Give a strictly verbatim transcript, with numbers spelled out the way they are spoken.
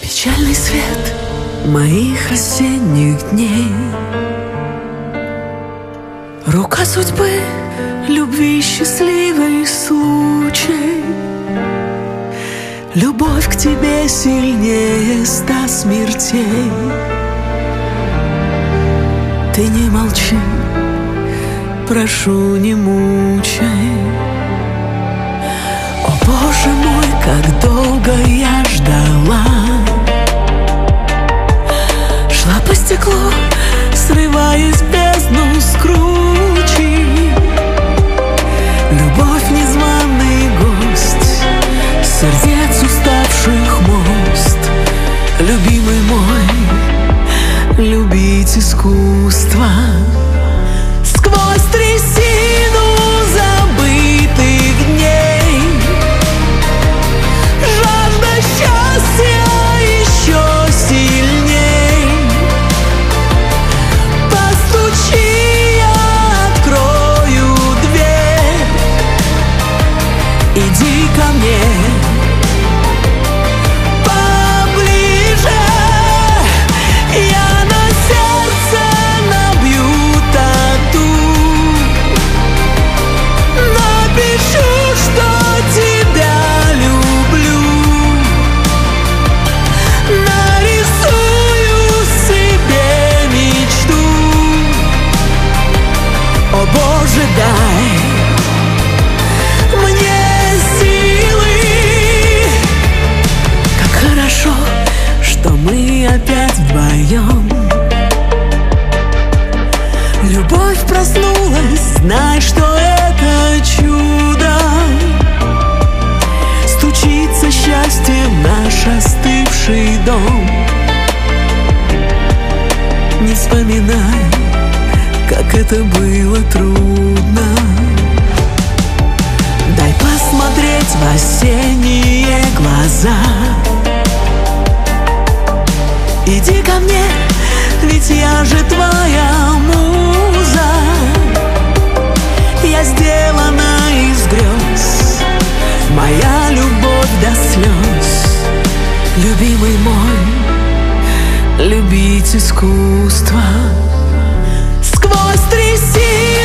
Печальный свет моих осенних дней, рука судьбы, любви счастливый случай. Любовь к тебе сильнее ста смертей. Ты не молчи, прошу, не мучай. О, Боже мой, как долго я ждала. Шла по стеклу, срываясь в бездну с кручи. Любовь — незваный гость, сердец уставших мост. Любимый мой, любить искусство. Сквозь трясину забытых дней жажда счастья еще сильней. Постучи, я открою дверь. Иди ко мне поближе. Я на сердце набью тату, напишу, что тебя люблю, нарисую себе мечту. О, Боже, дай мне силы. Как хорошо, что мы опять вдвоем. Любовь проснулась, знай, что это чудо. Стучится счастье в наш остывший дом. Не вспоминай, как это было трудно. Дай посмотреть в осенние глаза. Иди ко мне, ведь я же твоя муза. Я сделана из грез, моя любовь до слез. Любимый мой, любить искусство. Сквозь трясину